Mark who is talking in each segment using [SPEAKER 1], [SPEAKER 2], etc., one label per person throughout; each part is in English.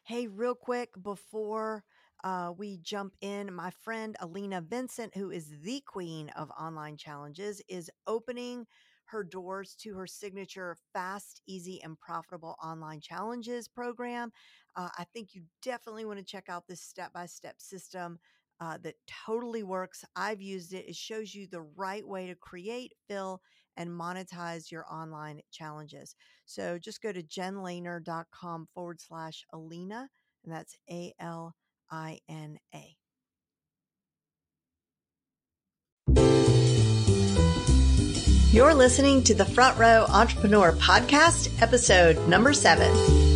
[SPEAKER 1] Hey, real quick before we jump in, my friend Alina Vincent, who is the queen of online challenges, is opening her doors to her signature fast, easy, and profitable online challenges program. I think you definitely want to check out this step by step system. That totally works. I've used it. It shows you the right way to create, fill, and monetize your online challenges. So just go to jenlehner.com/Alina, and that's ALINA. You're listening to the Front Row Entrepreneur Podcast, episode number 7.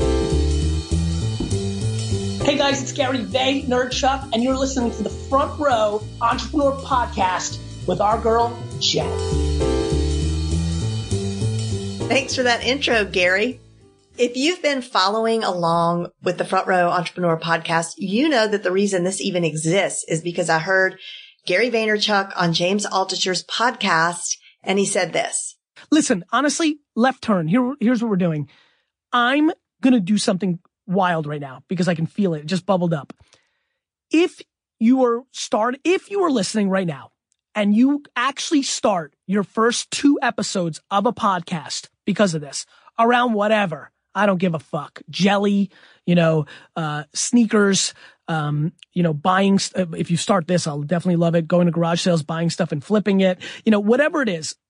[SPEAKER 2] Hey guys, it's Gary Vaynerchuk, and you're listening to the Front Row Entrepreneur Podcast with our girl, Jen.
[SPEAKER 1] Thanks for that intro, Gary. If you've been following along with the Front Row Entrepreneur Podcast, you know that the reason this even exists is because I heard Gary Vaynerchuk on James Altucher's podcast, and he said this.
[SPEAKER 2] Listen, honestly, left turn. Here's what we're doing. I'm going to do something wild right now because I can feel it. It just bubbled up. If you are listening right now and you actually start your first 2 episodes of a podcast because of this, around whatever, I don't give a fuck. Jelly, sneakers, buying, if you start this, I'll definitely love it. Going to garage sales, buying stuff and flipping it, whatever it is,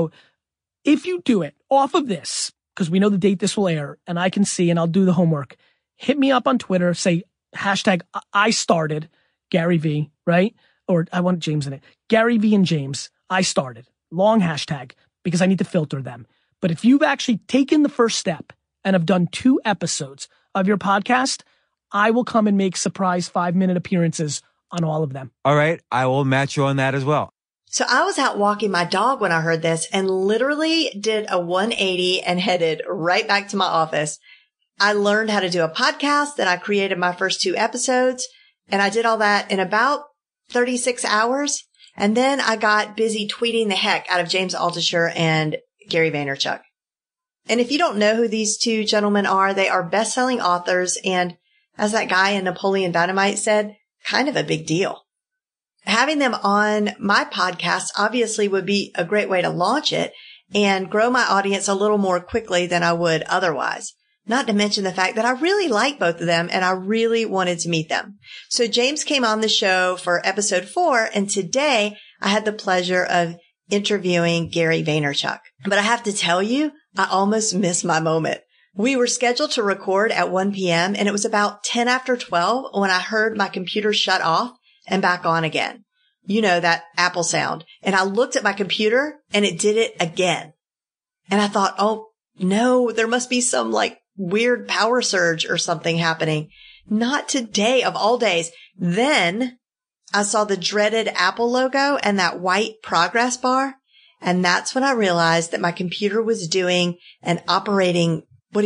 [SPEAKER 2] if you do it off of this, because we know the date this will air and I can see and I'll do the homework, hit me up on Twitter, say hashtag I started Gary V, right? Or I want James in it. Gary V and James, I started. Long hashtag because I need to filter them. But if you've actually taken the first step and have done 2 episodes of your podcast, I will come and make surprise 5-minute appearances on all of them.
[SPEAKER 3] All right. I will match you on that as well.
[SPEAKER 1] So I was out walking my dog when I heard this and literally did a 180 and headed right back to my office. I learned how to do a podcast and I created my first 2 episodes, and I did all that in about 36 hours. And then I got busy tweeting the heck out of James Altucher and Gary Vaynerchuk. And if you don't know who these 2 gentlemen are, they are best-selling authors and, as that guy in Napoleon Dynamite said, kind of a big deal. Having them on my podcast obviously would be a great way to launch it and grow my audience a little more quickly than I would otherwise. Not to mention the fact that I really like both of them and I really wanted to meet them. So James came on the show for episode 4, and today I had the pleasure of interviewing Gary Vaynerchuk. But I have to tell you, I almost missed my moment. We were scheduled to record at 1 p.m. and it was about 10 after 12 when I heard my computer shut off and back on again. You know, that Apple sound. And I looked at my computer and it did it again. And I thought, oh no, there must be some weird power surge or something happening. Not today of all days. Then I saw the dreaded Apple logo and that white progress bar. And that's when I realized that my computer was doing an operating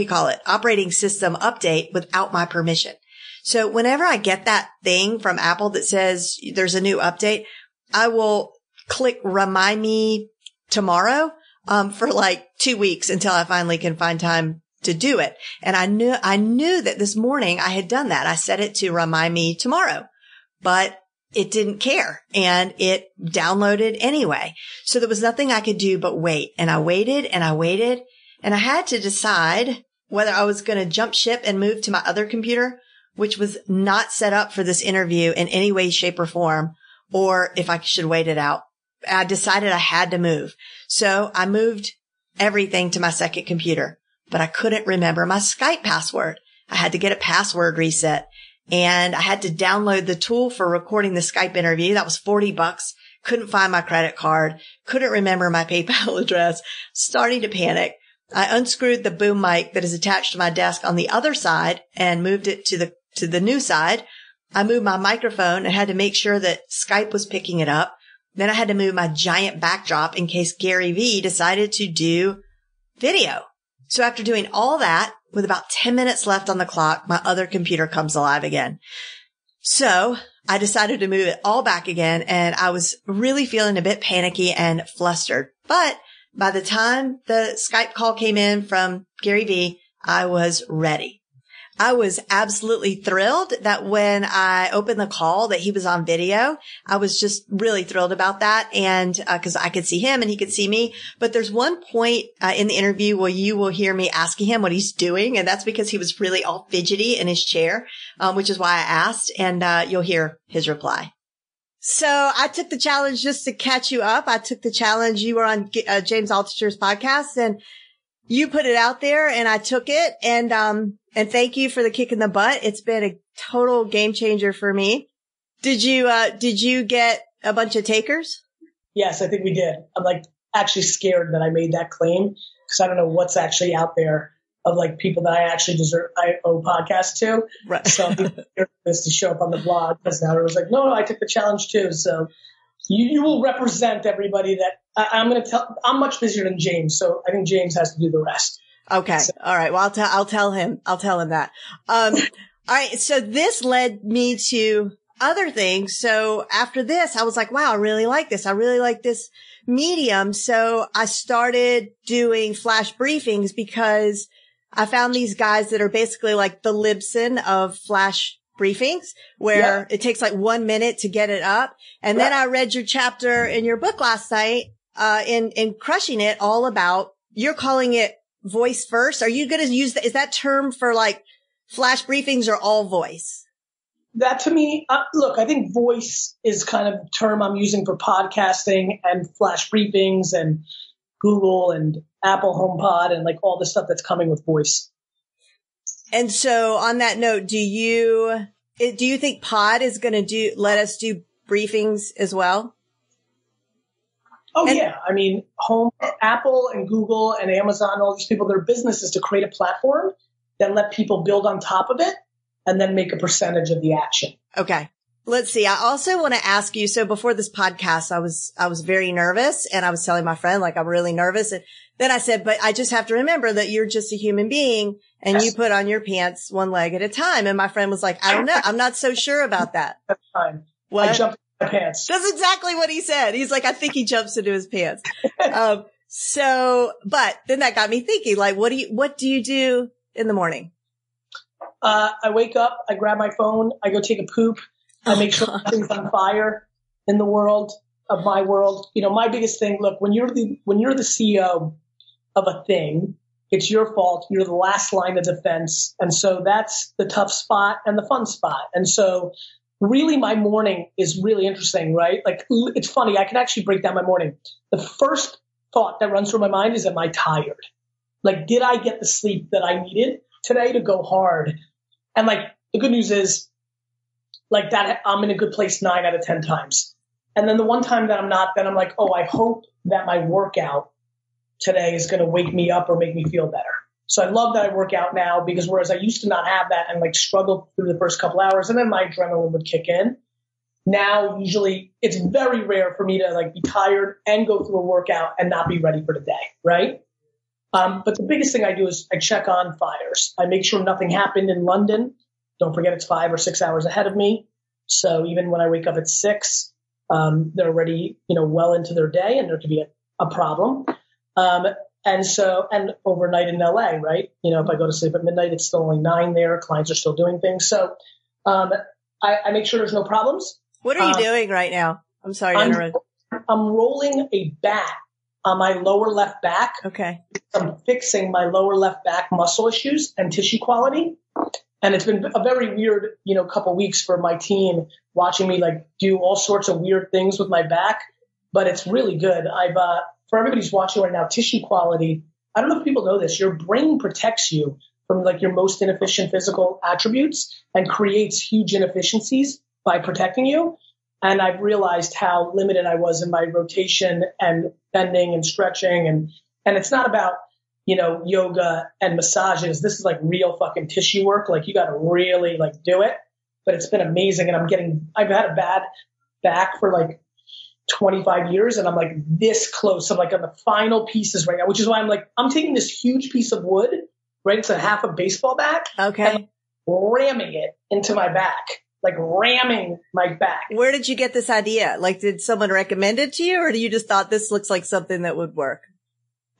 [SPEAKER 1] system update without my permission. So whenever I get that thing from Apple that says there's a new update, I will click remind me tomorrow, for 2 weeks until I finally can find time to do it. And I knew that this morning I had done that. I set it to remind me tomorrow, but it didn't care and it downloaded anyway. So there was nothing I could do but wait. And I waited and I waited and I had to decide whether I was going to jump ship and move to my other computer, which was not set up for this interview in any way, shape, or form, or if I should wait it out. I decided I had to move. So I moved everything to my second computer, but I couldn't remember my Skype password. I had to get a password reset and I had to download the tool for recording the Skype interview. That was $40. Couldn't find my credit card. Couldn't remember my PayPal address. Starting to panic. I unscrewed the boom mic that is attached to my desk on the other side and moved it to the new side. I moved my microphone and had to make sure that Skype was picking it up. Then I had to move my giant backdrop in case Gary V decided to do video. So after doing all that, with about 10 minutes left on the clock, my other computer comes alive again. So I decided to move it all back again, and I was really feeling a bit panicky and flustered. But by the time the Skype call came in from Gary V, I was ready. I was absolutely thrilled that when I opened the call that he was on video. I was just really thrilled about that. And, cause I could see him and he could see me. But there's one point in the interview where you will hear me asking him what he's doing. And that's because he was really all fidgety in his chair, which is why I asked. And, you'll hear his reply. So I took the challenge just to catch you up. I took the challenge. You were on James Altucher's podcast and you put it out there and I took it. And thank you for the kick in the butt. It's been a total game changer for me. Did you get a bunch of takers?
[SPEAKER 4] Yes, I think we did. I'm like actually scared that I made that claim because I don't know what's actually out there of like people that I owe podcasts to.
[SPEAKER 1] Right.
[SPEAKER 4] So I'm nervous to show up on the blog because now it was like, no, I took the challenge too. So you will represent everybody that I'm going to tell. I'm much busier than James. So I think James has to do the rest.
[SPEAKER 1] Okay. So. All right. Well, I'll tell him that. All right. So this led me to other things. So after this, I was like, wow, I really like this. I really like this medium. So I started doing flash briefings because I found these guys that are basically like the Libsyn of flash briefings where it takes like 1 minute to get it up. And then I read your chapter in your book last night, in Crushing It, all about, you're calling it voice first. Are you going to use that? Is that term for like flash briefings or all voice?
[SPEAKER 4] That to me, look, I think voice is kind of the term I'm using for podcasting and flash briefings and Google and Apple HomePod and like all the stuff that's coming with voice.
[SPEAKER 1] And so on that note, do you think Pod is going to let us do briefings as well?
[SPEAKER 4] Oh, yeah. I mean, Apple and Google and Amazon, all these people, their business is to create a platform that let people build on top of it and then make a percentage of the action.
[SPEAKER 1] Okay. Let's see. I also want to ask you. So before this podcast, I was very nervous and I was telling my friend, like, I'm really nervous. And then I said, but I just have to remember that you're just a human being and you put on your pants one leg at a time. And my friend was like, I don't know. I'm not so sure about that.
[SPEAKER 4] That's fine.
[SPEAKER 1] What?
[SPEAKER 4] I jumped in my pants.
[SPEAKER 1] That's exactly what he said. He's like, I think he jumps into his pants. But then that got me thinking, like, what do you do in the morning?
[SPEAKER 4] I wake up, I grab my phone, I go take a poop. I make sure nothing's on fire in the world of my world. You know, my biggest thing, look, when you're the CEO of a thing, it's your fault. You're the last line of defense. And so that's the tough spot and the fun spot. And so really my morning is really interesting, right? Like it's funny. I can actually break down my morning. The first thought that runs through my mind is, am I tired? Like, did I get the sleep that I needed today to go hard? And like, the good news is, like that, I'm in a good place 9 out of 10 times. And then the one time that I'm not, then I'm like, oh, I hope that my workout today is going to wake me up or make me feel better. So I love that I work out now because whereas I used to not have that and like struggle through the first couple hours and then my adrenaline would kick in. Now, usually it's very rare for me to like be tired and go through a workout and not be ready for the day. Right. But the biggest thing I do is I check on fires. I make sure nothing happened in London. Don't forget it's 5 or 6 hours ahead of me. So even when I wake up at 6, they're already, well into their day and there could be a problem. And overnight in LA, right? If I go to sleep at midnight, it's still only 9 there. Clients are still doing things. So, I make sure there's no problems.
[SPEAKER 1] What are you doing right now? I'm sorry to interrupt.
[SPEAKER 4] I'm rolling a bat on my lower left back.
[SPEAKER 1] Okay.
[SPEAKER 4] I'm fixing my lower left back muscle issues and tissue quality. And it's been a very weird, couple weeks for my team watching me like do all sorts of weird things with my back, but it's really good. For everybody who's watching right now, tissue quality. I don't know if people know this. Your brain protects you from like your most inefficient physical attributes and creates huge inefficiencies by protecting you. And I've realized how limited I was in my rotation and bending and stretching. And it's not about, yoga and massages. This is like real fucking tissue work. Like you got to really like do it, but it's been amazing. And I've had a bad back for like 25 years and I'm like this close. I'm like on the final pieces right now, which is why I'm taking this huge piece of wood, right? It's a half a baseball bat.
[SPEAKER 1] Okay.
[SPEAKER 4] And ramming it into my back, like ramming my back.
[SPEAKER 1] Where did you get this idea? Like, did someone recommend it to you or you just thought this looks like something that would work?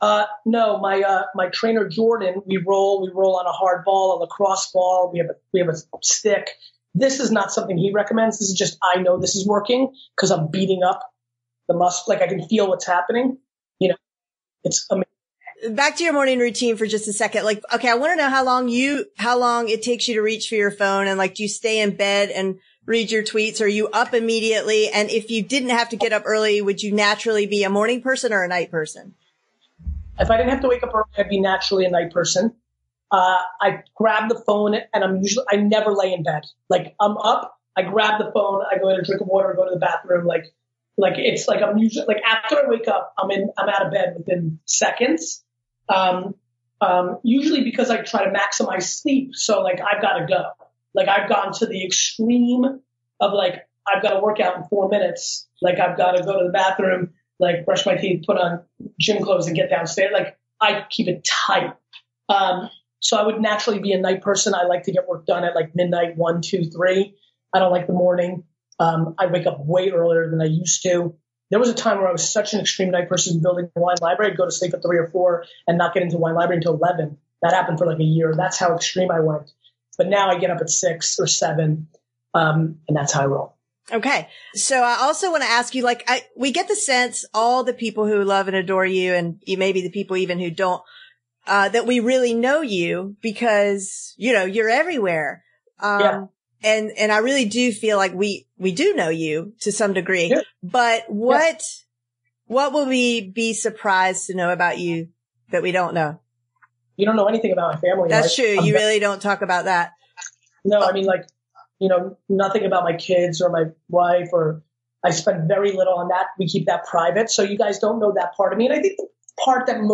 [SPEAKER 4] No, my trainer Jordan, we roll on a hard ball, a lacrosse ball. We have a stick. This is not something he recommends. This is just, I know this is working because I'm beating up the muscle. Like I can feel what's happening. You know, it's amazing.
[SPEAKER 1] Back to your morning routine for just a second. Like, okay, I want to know how long it takes you to reach for your phone, and like, do you stay in bed and read your tweets? Or are you up immediately? And if you didn't have to get up early, would you naturally be a morning person or a night person?
[SPEAKER 4] If I didn't have to wake up early, I'd be naturally a night person. I grab the phone and I never lay in bed. Like I'm up, I grab the phone, I go in a drink of water, go to the bathroom. Like it's like I'm usually like after I wake up, I'm out of bed within seconds. Usually because I try to maximize sleep. So like I've got to go. Like I've gone to the extreme of like, I've got to work out in 4 minutes. Like I've got to go to the bathroom, like brush my teeth, put on gym clothes and get downstairs. Like I keep it tight. So I would naturally be a night person. I like to get work done at like midnight, 1, 2, 3. I don't like the morning. I wake up way earlier than I used to. There was a time where I was such an extreme night person building a wine library. I'd go to sleep at 3 or 4 and not get into wine library until 11. That happened for like a year. That's how extreme I went. But now I get up at 6 or 7. And that's how I roll.
[SPEAKER 1] Okay. So I also want to ask you, like, we get the sense all the people who love and adore you, and maybe the people even who don't, that we really know you because, you know, you're everywhere.
[SPEAKER 4] Yeah.
[SPEAKER 1] And I really do feel like we do know you to some degree,
[SPEAKER 4] Yeah.
[SPEAKER 1] but what will we be surprised to know about you that we don't know?
[SPEAKER 4] You don't know anything about my family.
[SPEAKER 1] That's true. You really don't talk about that.
[SPEAKER 4] No, I mean, like, you know, nothing about my kids or my wife, or I spend very little on that. We keep that private. So you guys don't know that part of me. And I think the part that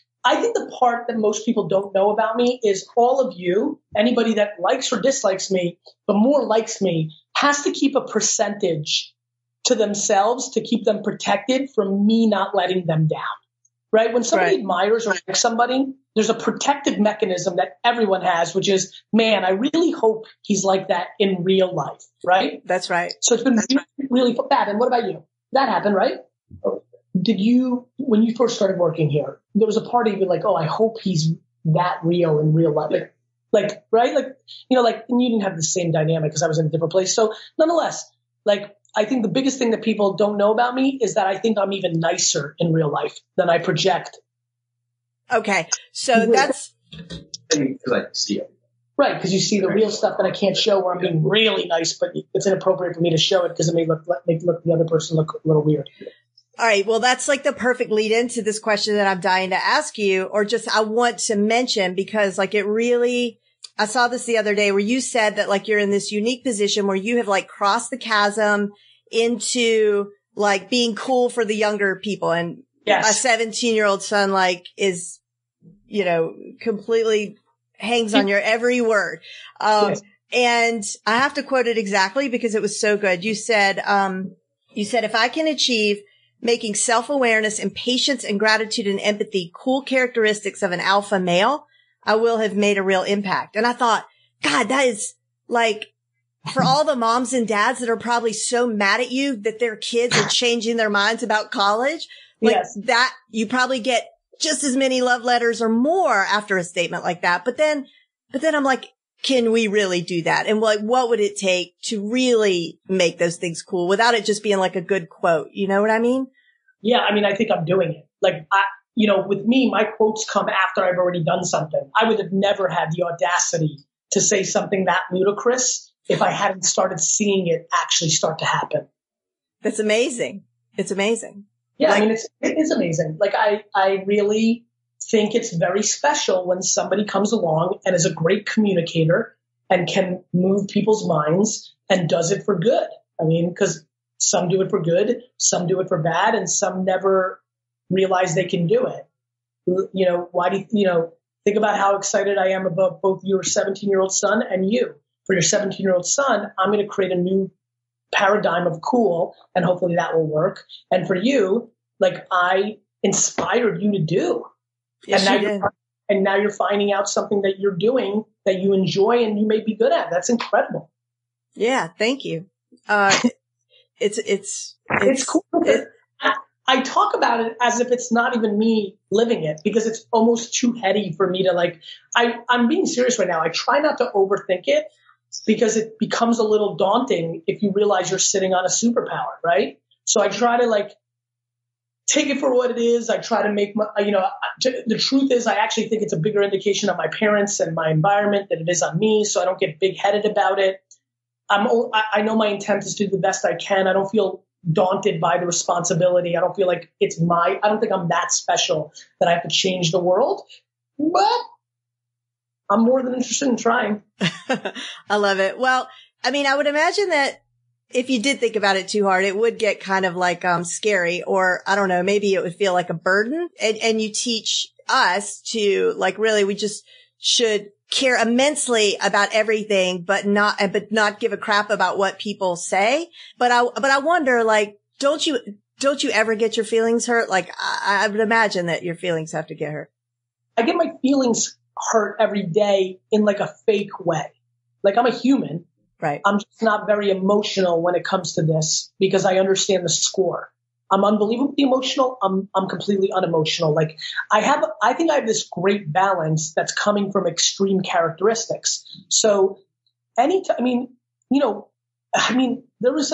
[SPEAKER 4] most people don't know about me is all of you, anybody that likes or dislikes me, but more likes me, has to keep a percentage to themselves to keep them protected from me not letting them down. Right? When somebody admires or likes somebody, there's a protective mechanism that everyone has, which is, man, I really hope he's like that in real life. Right?
[SPEAKER 1] That's right.
[SPEAKER 4] So it's been really, really bad. And what about you? That happened, right? Did you, when you first started working here, there was a part of you like, oh, I hope he's that real in real life. Like, right? Like, you know, like, and you didn't have the same dynamic because I was in a different place. So nonetheless, like, I think the biggest thing that people don't know about me is that I think I'm even nicer in real life than I project.
[SPEAKER 1] Okay. So that's
[SPEAKER 5] because I see it.
[SPEAKER 4] Right. Because you see the real stuff that I can't show where I'm being really nice, but it's inappropriate for me to show it because it may make the other person look a little weird.
[SPEAKER 1] all right. Well, that's like the perfect lead into this question that I'm dying to ask you, or just I want to mention, because like it really, I saw this the other day where you said that like you're in this unique position where you have like crossed the chasm into like being cool for the younger people. And
[SPEAKER 4] Yes.
[SPEAKER 1] my 17-year-old son like is, you know, completely hangs on your every word.
[SPEAKER 4] Yes.
[SPEAKER 1] And I have to quote it exactly because it was so good. You said, if I can achieve making self-awareness and patience and gratitude and empathy cool characteristics of an alpha male, I will have made a real impact. And I thought, God, that is like for all the moms and dads that are probably so mad at you that their kids are changing their minds about college. Like
[SPEAKER 4] Yes.
[SPEAKER 1] that, you probably get just as many love letters or more after a statement like that. But then I'm like, can we really do that? And like, what would it take to really make those things cool without it just being like a good quote? You know what I mean?
[SPEAKER 4] Yeah. I mean, I think I'm doing it. Like, with me, my quotes come after I've already done something. I would have never had the audacity to say something that ludicrous if I hadn't started seeing it actually start to happen.
[SPEAKER 1] That's amazing. It's amazing.
[SPEAKER 4] Yeah.
[SPEAKER 1] Like,
[SPEAKER 4] I mean, it is amazing. Like, I really think it's very special when somebody comes along and is a great communicator and can move people's minds and does it for good. I mean, because some do it for good, some do it for bad, and some never realize they can do it. You know, why do you think about how excited I am about both your 17-year-old son and you. For your 17-year-old son, I'm going to create a new paradigm of cool, and hopefully that will work. And for you, like I inspired you to do.
[SPEAKER 1] yes,
[SPEAKER 4] and
[SPEAKER 1] you did.
[SPEAKER 4] now you're finding out something that you're doing that you enjoy and you may be good at. That's incredible.
[SPEAKER 1] Yeah. Thank you. It's
[SPEAKER 4] It's cool. I talk about it as if it's not even me living it because it's almost too heady for me to like, I'm being serious right now. I try not to overthink it because it becomes a little daunting if you realize you're sitting on a superpower, right? So I try to like take it for what it is. I try to make my, the truth is I actually think it's a bigger indication of my parents and my environment than it is on me. So I don't get big headed about it. I know my intent is to do the best I can. I don't feel daunted by the responsibility. I don't feel like I don't think I'm that special that I have to change the world, but I'm more than interested in trying.
[SPEAKER 1] I love it. Well, I mean, I would imagine that if you did think about it too hard, it would get kind of like, scary, or I don't know, maybe it would feel like a burden. And you teach us to like, really, we just should care immensely about everything, but not give a crap about what people say. But I wonder, like, don't you ever get your feelings hurt? Like, I would imagine that your feelings have to get hurt.
[SPEAKER 4] I get my feelings hurt every day in like a fake way. Like I'm a human.
[SPEAKER 1] Right.
[SPEAKER 4] I'm just not very emotional when it comes to this because I understand the score. I'm unbelievably emotional. I'm completely unemotional. Like I think I have this great balance that's coming from extreme characteristics. So there was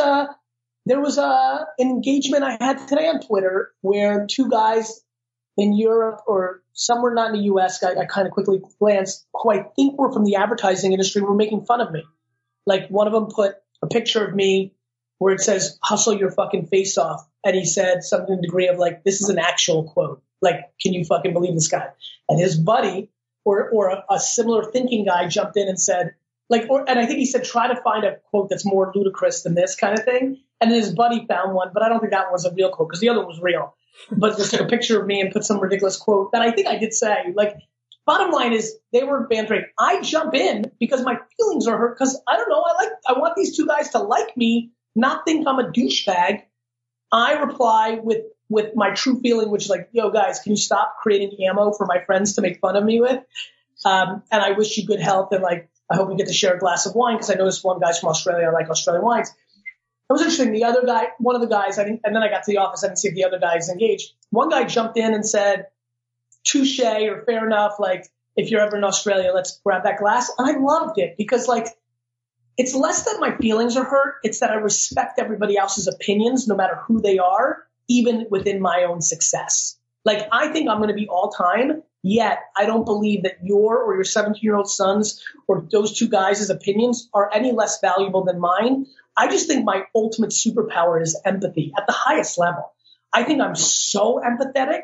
[SPEAKER 4] an engagement I had today on Twitter where two guys in Europe or somewhere not in the US, I kind of quickly glanced, who I think were from the advertising industry, were making fun of me. Like one of them put a picture of me where it says, hustle your fucking face off. And he said something in the degree of like, this is an actual quote. Like, can you fucking believe this guy? And his buddy or a similar thinking guy jumped in and said, and I think he said, try to find a quote that's more ludicrous than this kind of thing. And then his buddy found one, but I don't think that one was a real quote because the other one was real. But just took a picture of me and put some ridiculous quote that I think I did say. Like, bottom line is they were bantering. I jump in because my feelings are hurt because I don't know. I want these two guys to like me, not think I'm a douchebag. I reply with my true feeling, which is like, yo, guys, can you stop creating ammo for my friends to make fun of me with? And I wish you good health. And like, I hope we get to share a glass of wine because I know this one guy's from Australia. I like Australian wines. It was interesting. The other guy, one of the guys, and then I got to the office. I didn't see if the other guys engaged. One guy jumped in and said, touche or fair enough. Like, if you're ever in Australia, let's grab that glass. And I loved it because like, it's less that my feelings are hurt. It's that I respect everybody else's opinions, no matter who they are, even within my own success. Like, I think I'm going to be all time, yet I don't believe that your 17-year-old son's or those two guys' opinions are any less valuable than mine. I just think my ultimate superpower is empathy at the highest level. I think I'm so empathetic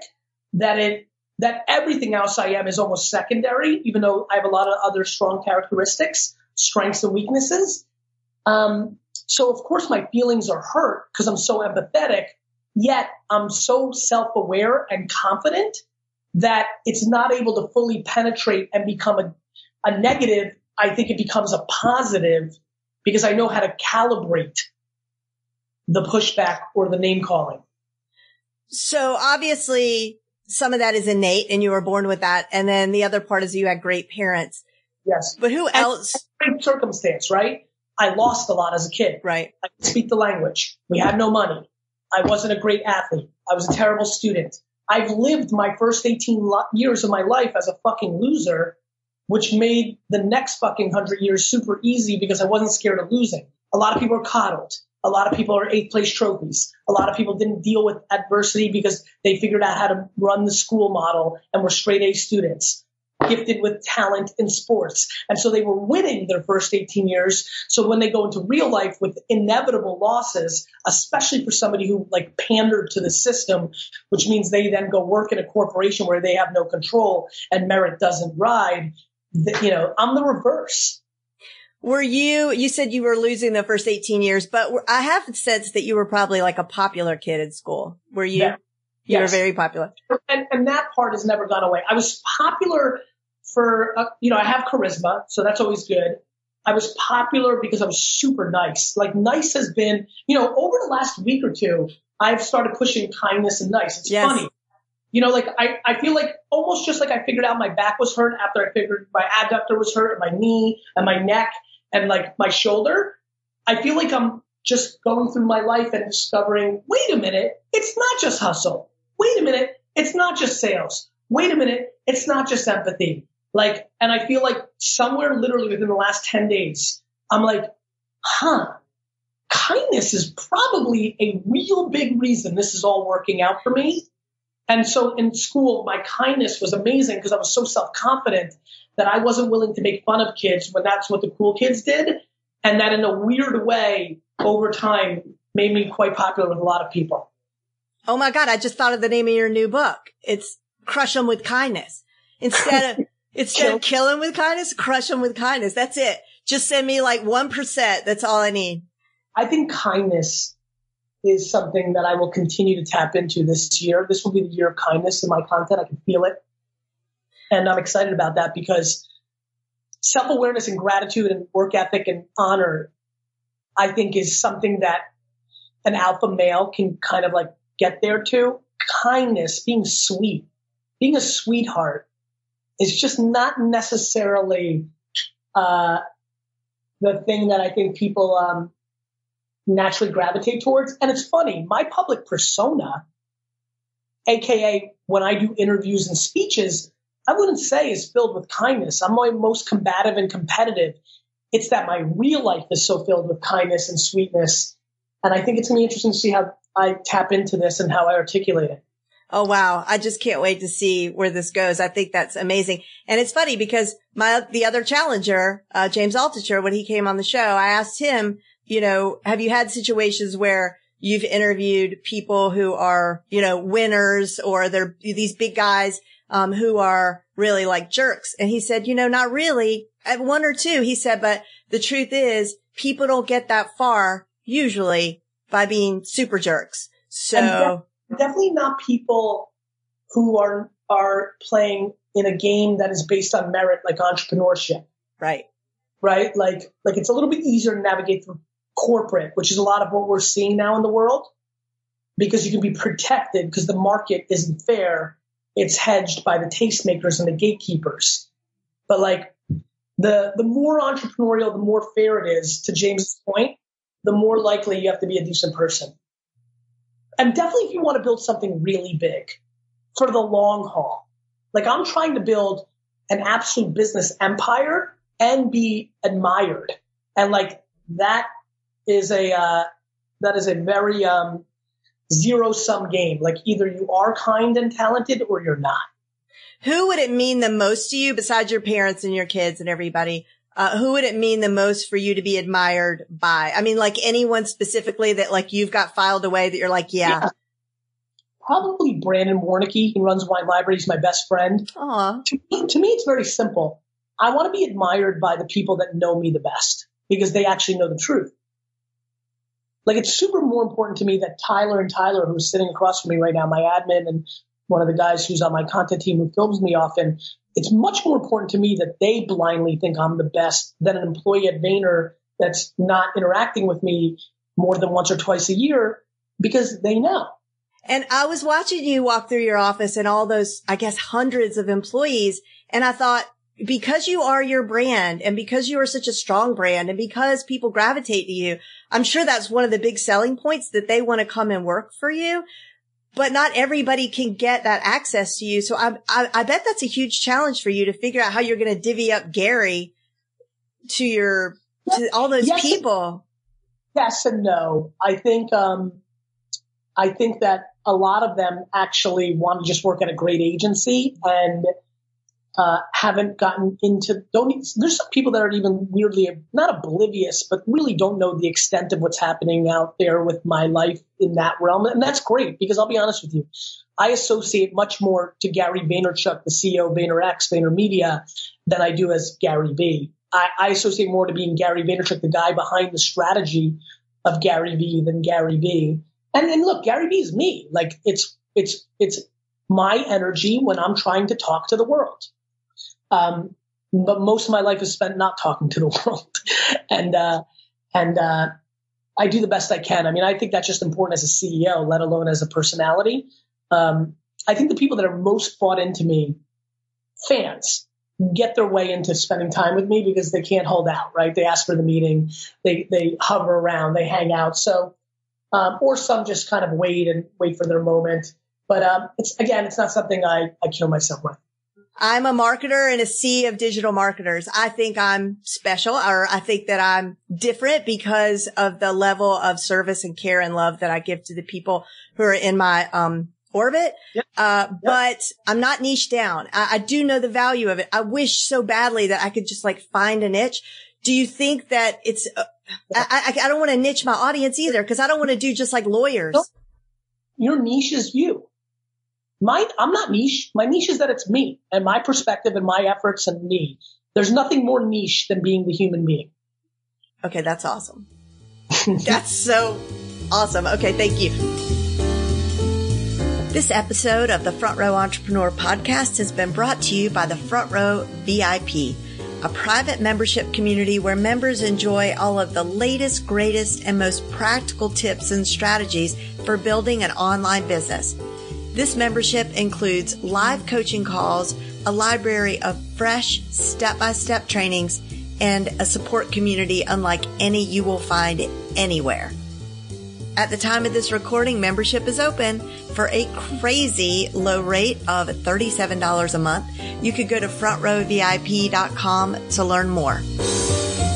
[SPEAKER 4] that everything else I am is almost secondary, even though I have a lot of other strong characteristics, strengths and weaknesses. So of course my feelings are hurt because I'm so empathetic, yet I'm so self-aware and confident that it's not able to fully penetrate and become a negative. I think it becomes a positive because I know how to calibrate the pushback or the name calling.
[SPEAKER 1] So obviously some of that is innate and you were born with that. And then the other part is you had great parents.
[SPEAKER 4] Yes.
[SPEAKER 1] But who else?
[SPEAKER 4] Great circumstance, right? I lost a lot as a kid.
[SPEAKER 1] Right.
[SPEAKER 4] I didn't speak the language. We had no money. I wasn't a great athlete. I was a terrible student. I've lived my first 18 years of my life as a fucking loser, which made the next fucking 100 years super easy because I wasn't scared of losing. A lot of people are coddled. A lot of people are 8th place trophies. A lot of people didn't deal with adversity because they figured out how to run the school model and were straight A students, gifted with talent in sports. And so they were winning their first 18 years. So when they go into real life with inevitable losses, especially for somebody who like pandered to the system, which means they then go work in a corporation where they have no control and merit doesn't ride, I'm the reverse.
[SPEAKER 1] Were you said you were losing the first 18 years, but I have sensed that you were probably like a popular kid in school. Were you?
[SPEAKER 4] Yeah.
[SPEAKER 1] You
[SPEAKER 4] Yes.
[SPEAKER 1] were very popular.
[SPEAKER 4] And that part has never gone away. I was popular for, I have charisma, so that's always good. I was popular because I was super nice. Like nice has been, over the last week or two, I've started pushing kindness and nice. It's
[SPEAKER 1] Yes.
[SPEAKER 4] funny. I feel like almost just like I figured out my back was hurt after I figured my adductor was hurt and my knee and my neck and like my shoulder. I feel like I'm just going through my life and discovering, wait a minute, it's not just hustle. Wait a minute, it's not just sales. Wait a minute, it's not just empathy. Like, and I feel like somewhere literally within the last 10 days, I'm like, kindness is probably a real big reason this is all working out for me. And so in school, my kindness was amazing because I was so self-confident that I wasn't willing to make fun of kids when that's what the cool kids did. And that in a weird way, over time, made me quite popular with a lot of people.
[SPEAKER 1] Oh my God, I just thought of the name of your new book. It's Crush 'em with Kindness. Instead of kill 'em with kindness, crush 'em with kindness. That's it. Just send me like 1%. That's all I need.
[SPEAKER 4] I think kindness is something that I will continue to tap into this year. This will be the year of kindness in my content. I can feel it. And I'm excited about that because self-awareness and gratitude and work ethic and honor, I think, is something that an alpha male can kind of like get there to. Kindness, being sweet, being a sweetheart is just not necessarily the thing that I think people naturally gravitate towards. And it's funny, my public persona, AKA when I do interviews and speeches, I wouldn't say is filled with kindness. I'm my most combative and competitive. It's that my real life is so filled with kindness and sweetness. And I think it's going to be interesting to see how I tap into this and how I articulate it.
[SPEAKER 1] Oh, wow. I just can't wait to see where this goes. I think that's amazing. And it's funny because the other challenger, James Altucher, when he came on the show, I asked him, you know, have you had situations where you've interviewed people who are, you know, winners or they're these big guys, who are really like jerks? And he said, you know, not really. At one or two, he said, but the truth is people don't get that far usually by being super jerks. So
[SPEAKER 4] definitely not people who are playing in a game that is based on merit, like entrepreneurship.
[SPEAKER 1] Right.
[SPEAKER 4] Right. Like it's a little bit easier to navigate through corporate, which is a lot of what we're seeing now in the world, because you can be protected because the market isn't fair. It's hedged by the tastemakers and the gatekeepers. But like the more entrepreneurial, the more fair it is, to James's point, the more likely you have to be a decent person. And definitely if you want to build something really big for the long haul, like I'm trying to build an absolute business empire and be admired. And like that is a very zero-sum game. Like either you are kind and talented or you're not.
[SPEAKER 1] Who would it mean the most to you besides your parents and your kids and everybody? Who would it mean the most for you to be admired by? I mean, like anyone specifically that like you've got filed away that you're like, yeah.
[SPEAKER 4] Probably Brandon Warnicki. He runs Wine Library. He's my best friend.
[SPEAKER 1] Aww.
[SPEAKER 4] To me, it's very simple. I want to be admired by the people that know me the best because they actually know the truth. Like it's super more important to me that Tyler, who's sitting across from me right now, my admin and one of the guys who's on my content team who films me often, it's much more important to me that they blindly think I'm the best than an employee at Vayner that's not interacting with me more than once or twice a year because they know.
[SPEAKER 1] And I was watching you walk through your office and all those, I guess, hundreds of employees. And I thought, because you are your brand and because you are such a strong brand and because people gravitate to you, I'm sure that's one of the big selling points that they want to come and work for you. But not everybody can get that access to you. So I bet that's a huge challenge for you to figure out how you're going to divvy up Gary to all those people.
[SPEAKER 4] Yes and no. I think that a lot of them actually want to just work at a great agency and haven't gotten into, there's some people that are even weirdly, not oblivious, but really don't know the extent of what's happening out there with my life in that realm. And that's great because I'll be honest with you, I associate much more to Gary Vaynerchuk, the CEO of VaynerX, VaynerMedia, than I do as Gary V. I associate more to being Gary Vaynerchuk, the guy behind the strategy of Gary V than Gary V. And look, Gary V is me. Like it's my energy when I'm trying to talk to the world. But most of my life is spent not talking to the world. and I do the best I can. I mean, I think that's just important as a CEO, let alone as a personality. I think the people that are most bought into me, fans, get their way into spending time with me because they can't hold out, right? They ask for the meeting, they hover around, they hang out. So, or some just kind of wait for their moment. But it's not something I kill myself with.
[SPEAKER 1] I'm a marketer in a sea of digital marketers. I think I'm special, or I think that I'm different because of the level of service and care and love that I give to the people who are in my orbit. Yep. But I'm not niche down. I do know the value of it. I wish so badly that I could just like find a niche. Do you think that it's, I don't want to niche my audience either, because I don't want to do just like lawyers.
[SPEAKER 4] No. Your niche is you. I'm not niche. My niche is that it's me and my perspective and my efforts and me. There's nothing more niche than being the human being.
[SPEAKER 1] Okay. That's awesome. That's so awesome. Okay. Thank you. This episode of the Front Row Entrepreneur Podcast has been brought to you by the Front Row VIP, a private membership community where members enjoy all of the latest, greatest, and most practical tips and strategies for building an online business. This membership includes live coaching calls, a library of fresh step-by-step trainings, and a support community unlike any you will find anywhere. At the time of this recording, membership is open for a crazy low rate of $37 a month. You could go to frontrowvip.com to learn more.